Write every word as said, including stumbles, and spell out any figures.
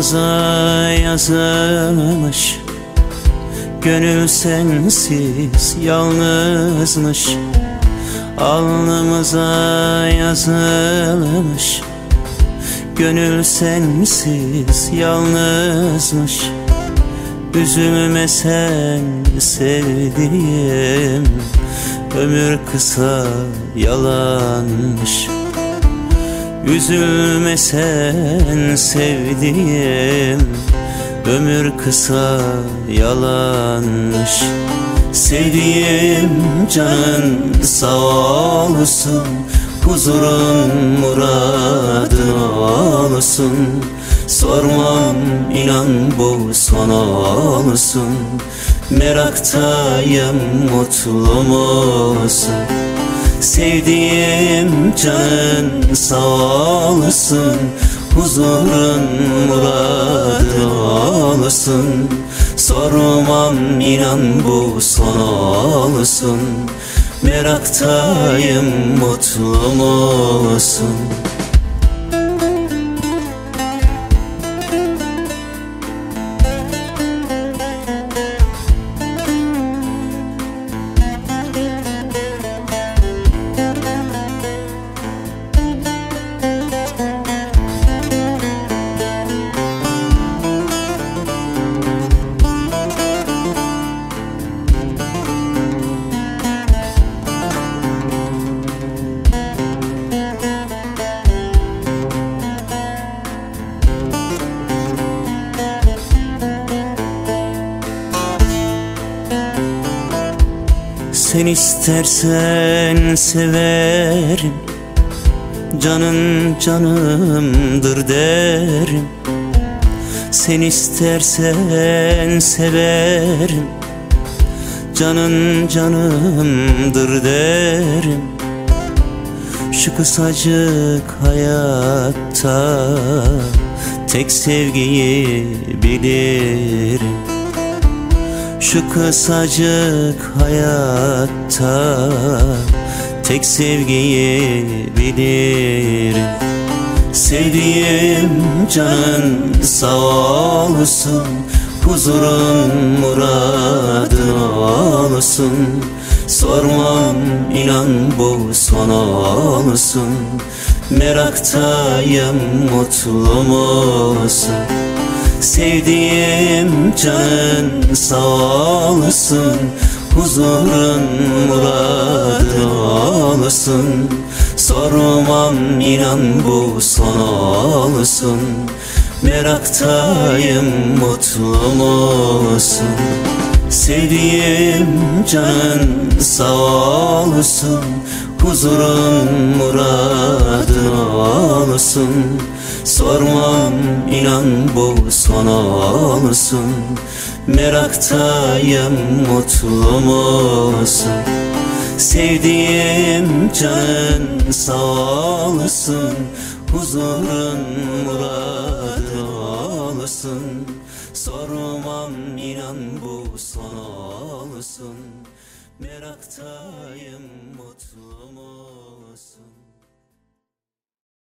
Alnımıza yazılmış, gönül sensiz yalnızmış. Alnımıza yazılmış, gönül sensiz yalnızmış. Üzülme sen sevdiğim, ömür kısa yalanmış. Üzülme sen sevdiğim, ömür kısa yalanmış. Sevdiğim canın sağ olsun, huzurun muradın olsun. Sormam inan bu son olsun, meraktayım mutlu musun? Sevdiğim canın sağ olsun, huzurun muradın olsun. Sormam inan bu son olsun, meraktayım mutlu musun? Sen istersen severim, canın canımdır derim. Sen istersen severim, canın canımdır derim. Şu kısacık hayatta tek sevgiyi bilirim. Şu kısacık hayatta tek sevgiyi bilirim. Sevdiğim canın sağ olsun, huzurun muradın olsun. Sormam inan bu son olsun, meraktayım mutlu musun? Sevdiğim canın sağ olsun, huzurun muradın olsun. Sormam inan bu son olsun, meraktayım mutlu musun? Sevdiğim canın sağ olsun, huzurun muradın olsun. Sormam inan bu son olsun, meraktayım mutlu musun? Sevdiğim canın sağ olsun, huzurun muradın olsun. Sormam inan bu son olsun, meraktayım mutlu musun?